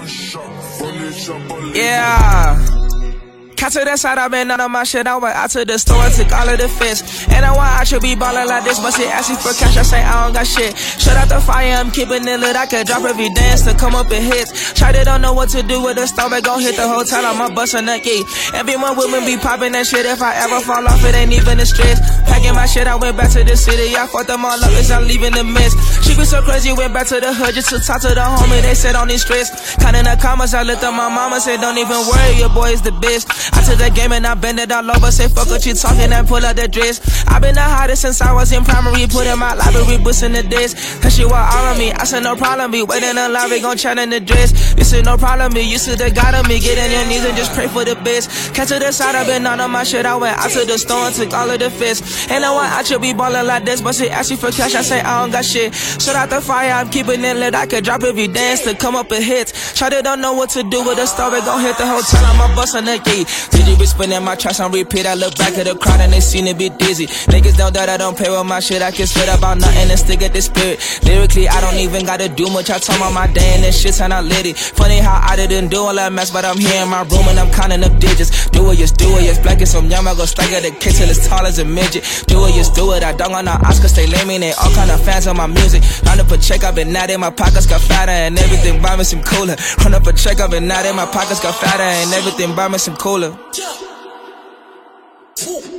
Yeah. Cat to the side, I been none of my shit. I went out to the store and took all of the fish. And I want I should be ballin' like this, but she asking for cash. I say I don't got shit. Shut out the fire, I'm keeping it lit. I could drop every dance to come up and hits. Try to don't know what to do with the stomach. Gon' hit the hotel, I'm bustin' a key. Everyone with me be poppin' that shit. If I ever fall off, it ain't even a stress. Packing my shit, I went back to the city. I fucked them all up as I'm leaving the mess. She be so crazy, went back to the hood just to talk to the homie. They said on these stress. Counting the commas, I looked up my mama, said don't even worry, your boy is the best. I took the game and I bend it all over. Say fuck what you talking and pull out the dress. I been the hottest since I was in primary. Put in my library books in the desk. Cause she want all of me. I said no problem. Be waiting in line. We gon' chat in the dress. This is no problem. Me used to the God of me. Get on your knees and just pray for the best. Catch to the side. I been on my shit. I went out to the store and took all of the fish. And I want I should be ballin' like this. But she ask you for cash. I say I don't got shit. Shut out the fire. I'm keeping it lit. I could drop every dance to come up and hit. Try to don't know what to do with the star. We gon' hit the hotel. I'm a bus on the gate. Did you be spinning my tracks on repeat? I look back at the crowd and they seem to be dizzy. Niggas know that I don't play with my shit. I can spit about nothing and stick at the spirit. Lyrically, I don't even gotta do much. I talk about my day and this shit's and I lit it. Funny how I didn't do all that mess, but I'm here in my room and I'm counting up digits. Do it, yes, black as some young, I go strike at the kid till it's tall as a midget. Do it, yes, do it. I don't want no Oscars, stay lame, and they all kind of fans of my music. Run up a check, I've been out in my pockets got fatter and everything. Buy me some cooler. Run up a check, I've been out in my pockets got fatter and everything. Buy me some cooler.